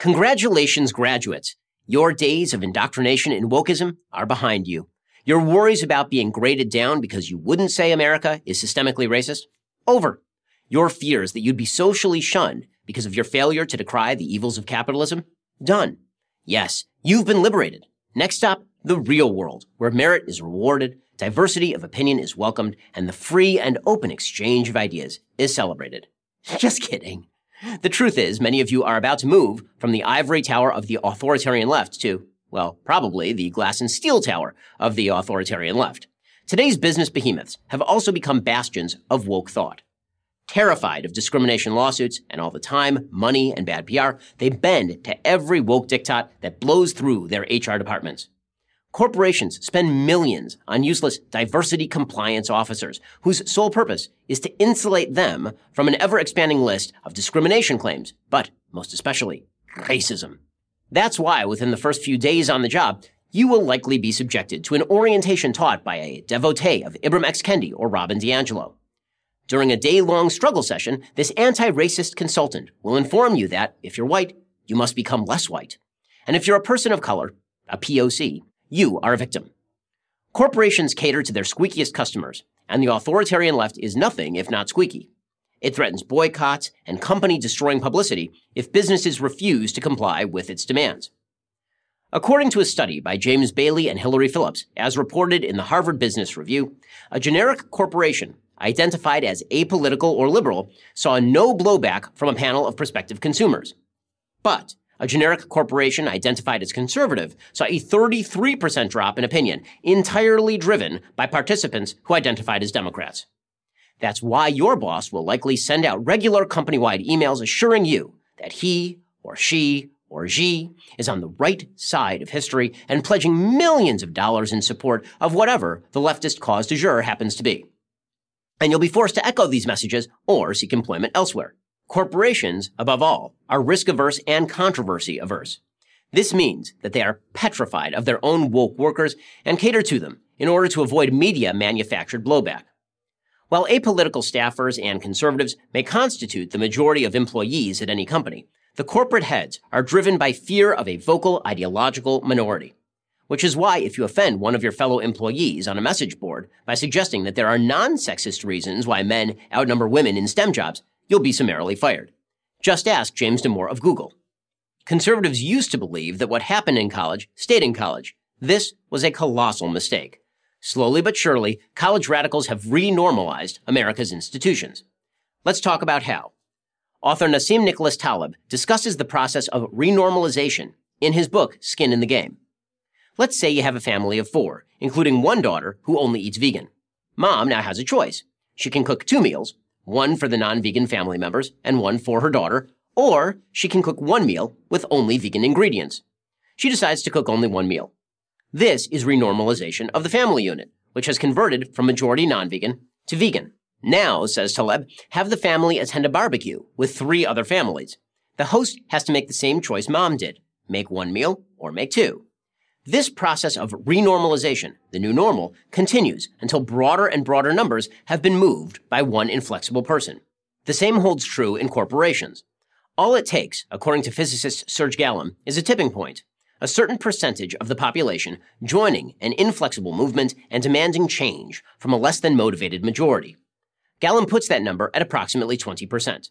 Congratulations, graduates. Your days of indoctrination in wokeism are behind you. Your worries about being graded down because you wouldn't say America is systemically racist? Over. Your fears that you'd be socially shunned because of your failure to decry the evils of capitalism? Done. Yes, you've been liberated. Next stop, the real world, where merit is rewarded, diversity of opinion is welcomed, and the free and open exchange of ideas is celebrated. Just kidding. The truth is, many of you are about to move from the ivory tower of the authoritarian left to, well, probably the glass and steel tower of the authoritarian left. Today's business behemoths have also become bastions of woke thought. Terrified of discrimination lawsuits and all the time, money, and bad PR, they bend to every woke diktat that blows through their HR departments. Corporations spend millions on useless diversity compliance officers whose sole purpose is to insulate them from an ever-expanding list of discrimination claims, but most especially racism. That's why within the first few days on the job, you will likely be subjected to an orientation taught by a devotee of Ibram X. Kendi or Robin DiAngelo. During a day-long struggle session, this anti-racist consultant will inform you that if you're white, you must become less white. And if you're a person of color, a POC, you are a victim. Corporations cater to their squeakiest customers, and the authoritarian left is nothing if not squeaky. It threatens boycotts and company-destroying publicity if businesses refuse to comply with its demands. According to a study by James Bailey and Hilary Phillips, as reported in the Harvard Business Review, a generic corporation identified as apolitical or liberal saw no blowback from a panel of prospective consumers. But a generic corporation identified as conservative saw a 33% drop in opinion, entirely driven by participants who identified as Democrats. That's why your boss will likely send out regular company-wide emails assuring you that he or she or she is on the right side of history and pledging millions of dollars in support of whatever the leftist cause du jour happens to be. And you'll be forced to echo these messages or seek employment elsewhere. Corporations, above all, are risk-averse and controversy-averse. This means that they are petrified of their own woke workers and cater to them in order to avoid media-manufactured blowback. While apolitical staffers and conservatives may constitute the majority of employees at any company, the corporate heads are driven by fear of a vocal ideological minority. Which is why if you offend one of your fellow employees on a message board by suggesting that there are non-sexist reasons why men outnumber women in STEM jobs, you'll be summarily fired. Just ask James Damore of Google. Conservatives used to believe that what happened in college stayed in college. This was a colossal mistake. Slowly but surely, college radicals have renormalized America's institutions. Let's talk about how. Author Nassim Nicholas Taleb discusses the process of renormalization in his book, Skin in the Game. Let's say you have a family of 4, including one daughter who only eats vegan. Mom now has a choice. She can cook 2 meals, one for the non-vegan family members and one for her daughter, or she can cook 1 meal with only vegan ingredients. She decides to cook only 1 meal. This is renormalization of the family unit, which has converted from majority non-vegan to vegan. Now, says Taleb, have the family attend a barbecue with 3 other families. The host has to make the same choice Mom did, make 1 meal or make 2. This process of renormalization, the new normal, continues until broader and broader numbers have been moved by one inflexible person. The same holds true in corporations. All it takes, according to physicist Serge Gallum, is a tipping point, a certain percentage of the population joining an inflexible movement and demanding change from a less than motivated majority. Gallum puts that number at approximately 20%.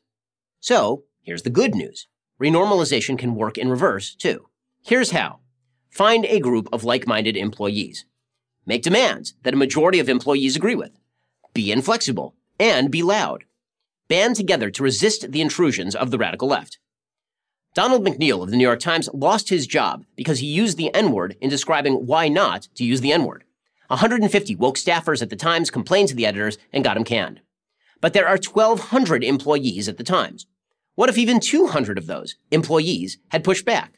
So, here's the good news. Renormalization can work in reverse, too. Here's how. Find a group of like-minded employees. Make demands that a majority of employees agree with. Be inflexible and be loud. Band together to resist the intrusions of the radical left. Donald McNeil of the New York Times lost his job because he used the N-word in describing why not to use the N-word. 150 woke staffers at the Times complained to the editors and got him canned. But there are 1,200 employees at the Times. What if even 200 of those employees had pushed back?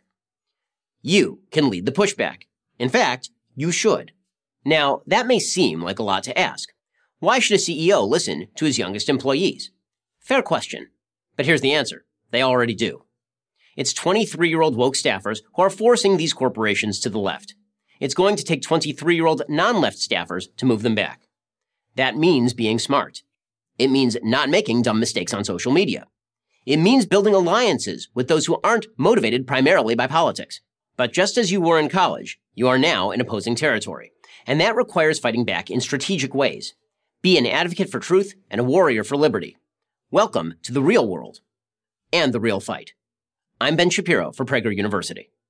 You can lead the pushback. In fact, you should. Now, that may seem like a lot to ask. Why should a CEO listen to his youngest employees? Fair question. But here's the answer. They already do. It's 23-year-old woke staffers who are forcing these corporations to the left. It's going to take 23-year-old non-left staffers to move them back. That means being smart. It means not making dumb mistakes on social media. It means building alliances with those who aren't motivated primarily by politics. But just as you were in college, you are now in opposing territory. And that requires fighting back in strategic ways. Be an advocate for truth and a warrior for liberty. Welcome to the real world and the real fight. I'm Ben Shapiro for Prager University.